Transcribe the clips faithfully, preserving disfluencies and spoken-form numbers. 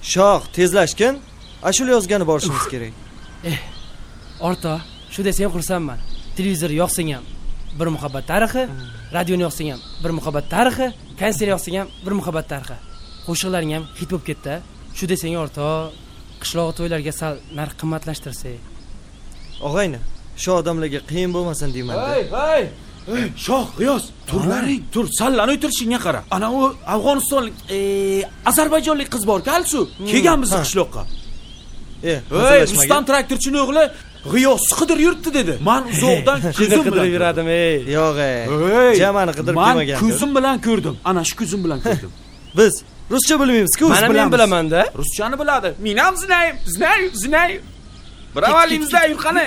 Shoh, tezlashgin. Ashula yozgani borishimiz kerak. Eh, Orto, shu desang xursandman. Televizor yoqsang ham bir muhabbat tarixi, radioni yoqsang ham bir muhabbat tarixi, konsert yoqsang ham bir muhabbat tarixi. Qo'shiqlaring ham hit bo'lib ketdi. Shu desang Orto, qishloq to'ylarga sal narx qimmatlashtirsak. Og'ayni, shu odamlarga qiyin bo'lmasin deyman-da. Hey, hey. Hey, Shoh, G'iyos, turlaring, tur, sallan o'tirishingga qara. Ana u Afg'onistonlik, e, Ozarbayjonlik qiz bor-ku, Alsu. Kelgan bizning qishloqqa. E, hey, Rustam traktorchining o'g'li G'iyos qidir yurtdi dedi. Men uzoqdan ko'zim bilan yuradim, ey. Yo'q, ey. Jamani qidirib kelmagan. Men ko'zim bilan ko'rdim. Ana shu ko'zim bilan ko'rdim. Biz ruscha bilmaymiz-ku, biz bilamiz. Men bilaman-da. Ruschani biladi. Men ham zinayim, zinayim, zinayim. Bravalimizda yurqani.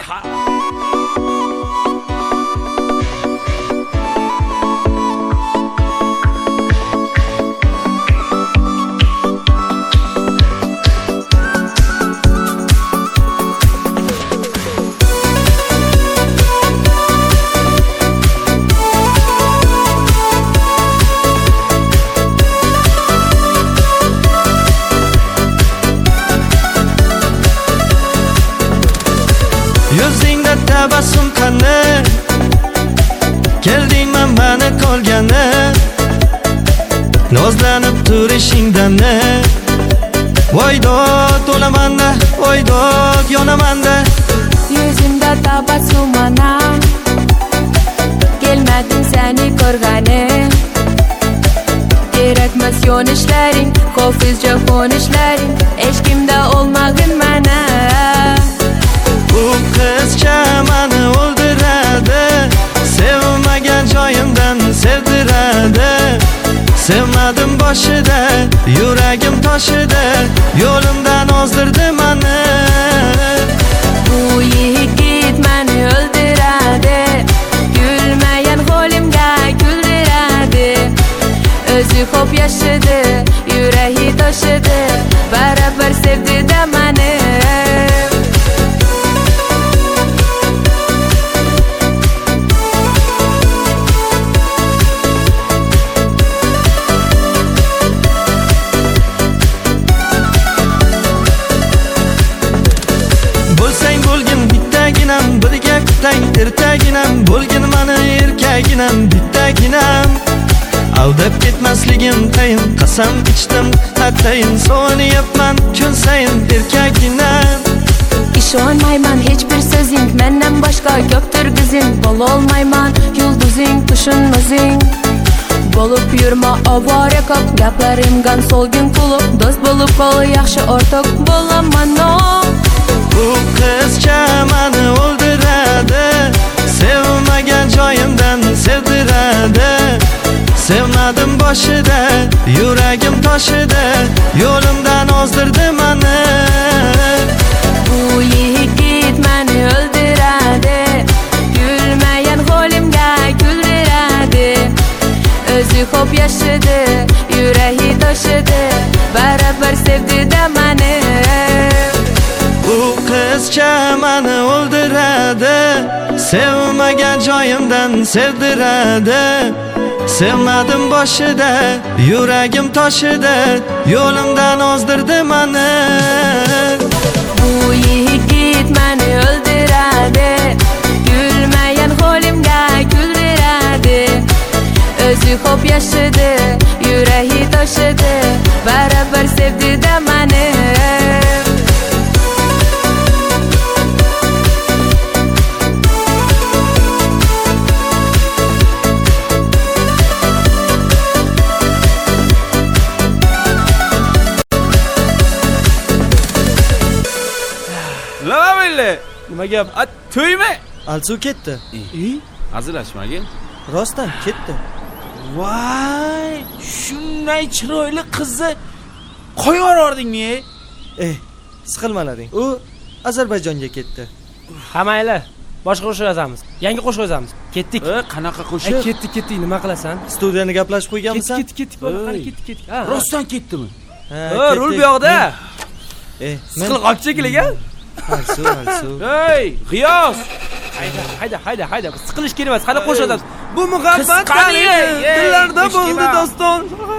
Yuzingda tabassum qani, keldingman meni ko'rgani, nozlanib turishingdani. Voydod o'laman-da, voydod yonaman-da. Yuzimda tabassum anam, kelmading seni ko'rgani. Kerakmas yonishlaring, hofizja qo'nishlaring, hech kimda olmag'in mana. Bu qizcha meni o'ldiradi, sevmagan joyimdan sevdiradi. Sevmadim boshida, yuragim toshida, yo'limdan ozdirdi meni. Bu yigit meni o'ldiradi, gulmagan holimga kuldiradi. O'zi xo'p yashadi, yuragi toshidi, baribir sevdi-da meni. Birga kutang ertaginam, bo'lgin meni erkaginam, bittaginam. Aldab ketmasligim tayin, qasam ichdim atayin, so'niyapman kun sayin erkaginam. Ishonmayman hech bir so'zing, mendan boshqa ko'pdir gizing. Bo'lolmayman yulduzing, tushun o'zing. Bo'lib yurma ovora ko'p, gaplarimgan solgin kulib, do'st bo'lib qol, yaxshi o'rtoq bo'laman. Bu qizcha meni o'ldiradi, sevmagan joyimdan sevdiradi. Sevmadim boshida, yuragim toshida, yo'limdan ozdirdi meni. Bu yigit meni o'ldiradi, gulmagan holimga kuldiradi. O'zi xo'p yashadi, yuragi toshidi, baribir sevdi-da meni. Bu qizcha meni o'ldiradi, sevmagan joyimdan sevdiradi. Sevmadim boshida, yuragim toshida, yo'limdan ozdirdi meni. Bu yigit meni o'ldiradi, gulmagan holimga kuldiradi. O'zi xo'p yashadi, yuragi toshidi, baribir sevdi-da meni. Nima gap? A, to'ymi? Alsu ketdi. E, hazillashmagin. Rostdan ketdi. Voy, shunday chiroyli qizni qo'yib yordingmi? Eh, siqilmalaring. U Ozarbayjonga ketdi. Ha mayli, boshqa qo'shiq yozamiz. Yangi qo'shiq yozamiz. Ketdik. E, qanaqa qo'shiq? Ketdik, ketdik, nima qilasan? Studiyani gaplashib qo'yganmisan? Ketdik, ketdik, ketdik, ketdik, ketdik. Ha, rostdan ketdimi? Ha, rul bu yoqda. Eh, siqilib qolib chekiliga. Alsu, alsu. Hey, G'iyos. Hayda, hayda, hayda, hayda. Siqilish kerak emas. Qani qo'shamiz. Bu muhabbat qani? Dillarda bo'ldi doston.